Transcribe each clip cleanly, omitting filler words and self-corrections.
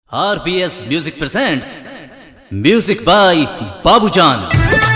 RBS Music presents Music by Babujan.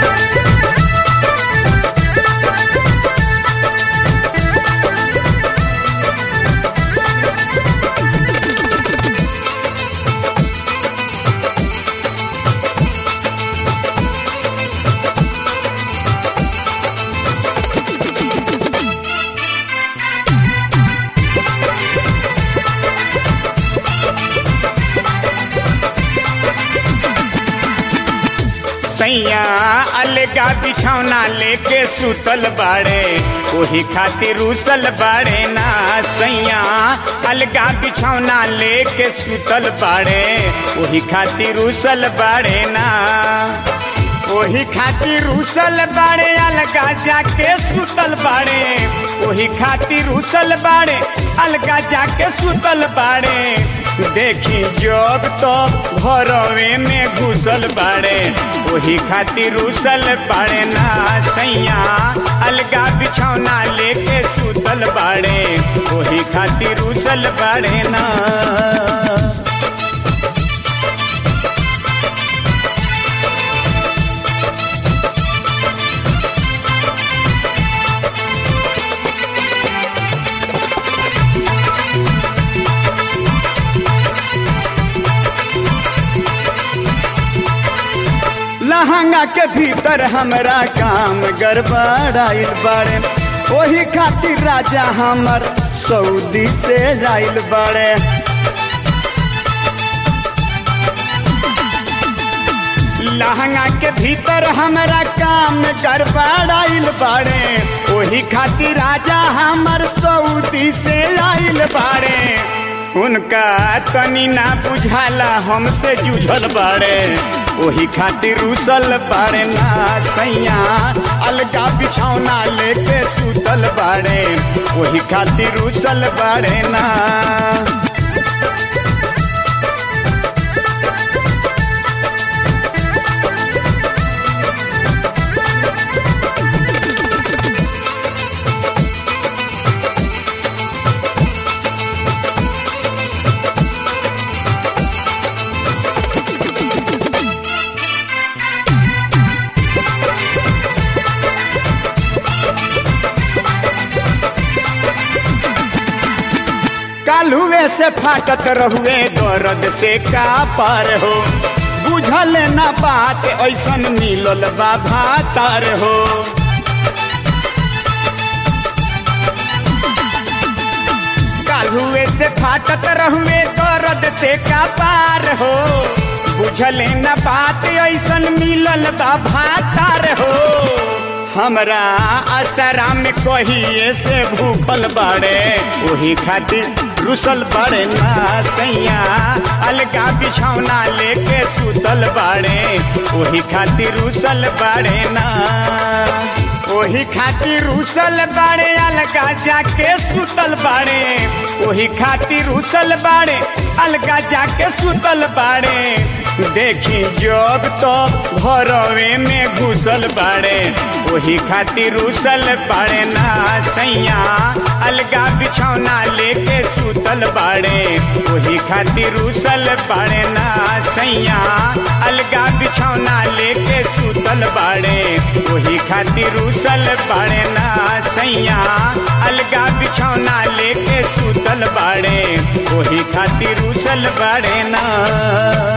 सैया अलगा बिछौना लेके सुतल बाड़े ओही खातिर रूसल बाड़े ना। सैया अलगा बिछौना लेके सुतल बाड़े ओही खातिर रूसल बाड़े ना। ओही खातिर रूसल बाड़े अलगा जाके सुतल बाड़े ओही खातिर रूसल बाड़े अलगा जाके सुतल बाड़े। देखी जब तो घरवे में घुसल बाड़े ओही खातिर रूसल बाड़े ना। सैया अलगा बिछौना लेके सुतल बाड़े ओही खातिर रूसल बाड़े ना। लहंगा के भीतर हमरा काम गड़बड़ाइल बाड़े ओही खातिर राजा हमर सऊदी से जाइल बाड़े। लहंगा के भीतर हमरा काम गड़बड़ाइल बाड़े ओही खातिर राजा हमर सऊदी से आइल बाड़े। उनका तनी ना बुझाला हमसे जूझल बाड़े ओही खातिर रूसल बाड़े ना। सैया अलगा बिछौना लेके सुतल बाड़े ओही खातिर रूसल बाड़े ना। कालुए से फाटत रहुए दर्द से का पार हो बुझल ना बात ऐसन मिलल बा भातार हो। कालुए से फाटत रहुए दर्द से का पार हो बुझल ना बात ऐसन मिलल बा भातार हो। हमरा असरा में कहिए से भूखल बाड़े ओही खातिर रूसल बाड़े ना। सैया अलगा बिछौना लेके सुतल बाड़े ओही खातिर रूसल बाड़े ना। ओही खातिर रूसल बाड़े अलगा जाके सुतल बाड़े ओही खातिर रूसल बाड़े अलगा जाके सुतल बाड़े। देखी जब तो घरवे में घुसल बाड़े ओही खातिर रूसल बाड़े ना। सैया अलगा बिछौना लेके सुतल बाड़े ओही खातिर रूसल बाड़े ना। सैया अलगा बिछौना लेके सुतल बाड़े ओही खातिर रूसल बाड़े ना। सैया अलगा बिछौना लेके सुतल बाड़े ओही खातिर रूसल बाड़े ना।